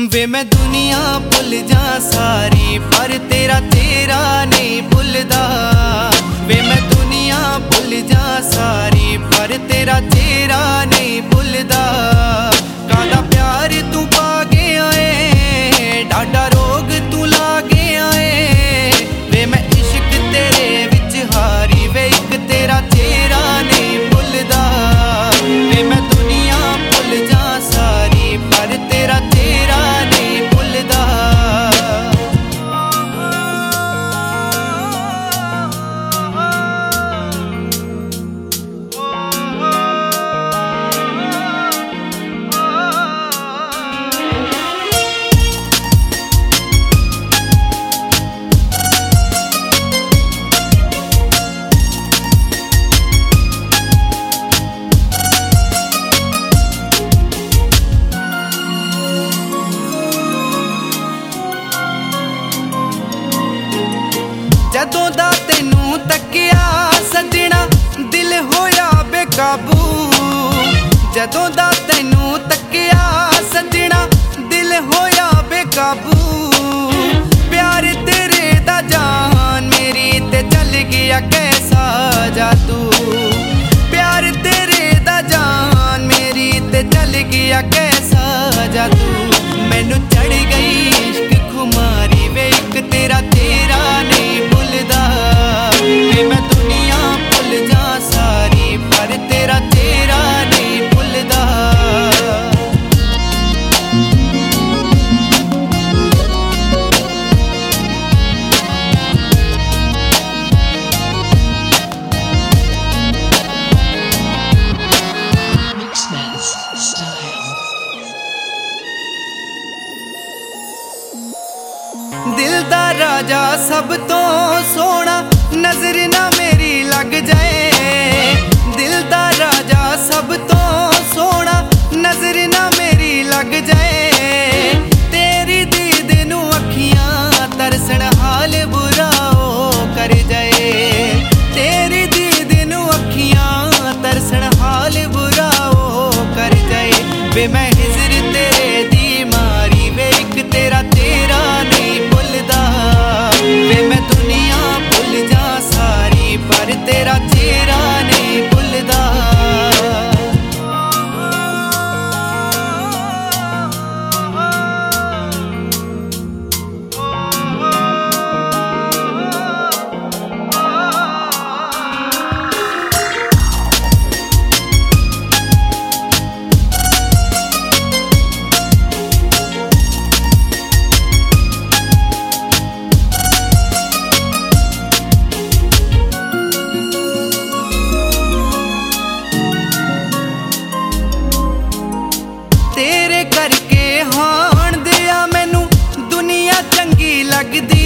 वे मैं दुनिया भुल जा सारी पर तेरा तेरा नहीं भुलदा। वे मैं दुनिया भुल जा सारी पर तेरा तेरा नहीं भुलदा। कादा प्यार तू पा गया है, डाडा रोग तू ला गया है। वे मैं इश्क तेरे विच हारी, वे एक तेरा तेरा नहीं भुलदा। वे मैं दुनिया भुल जा सारी पर तेरा तेरा नहीं भुलदा। जदों दा तैनू तकिया सजना दिल होया बेकाबू। जदों दा तैनू तकिया सजना दिल होया बेकाबू। प्यार तेरे दा जान मेरी ते चल गया कैसा जादू। प्यार तेरे दा जान मेरी ते चल गया कैसा जादू। मैनू चढ़ गई इश्क खुमारी, वे एक तेरा तेरा नहीं भुलदा। वे मैं दुनिया भुल जा सारी पर तेरा तेरा नहीं भुलदा। दिल दा राजा सब तो सोना नजर ना मेरी लग जाए। दिल दा राजा सब तो सोना नजर ना मेरी लग जाए। तेरी दीद नू अखियां तरसण हाल बुरा ओ कर जाए। तेरी दीद नू अखियां तरसण हाल बुरा ओ कर जाए। वे मैं हिजर तेरे दी मारी, वे एक तेरा तेरा नहीं भुलदा। वे मैं दुनिया भुल जा सारी पर तेरा तेरा नहीं भुलदा। तेरे करके हाण दिया मैनू दुनिया चंगी लगदी।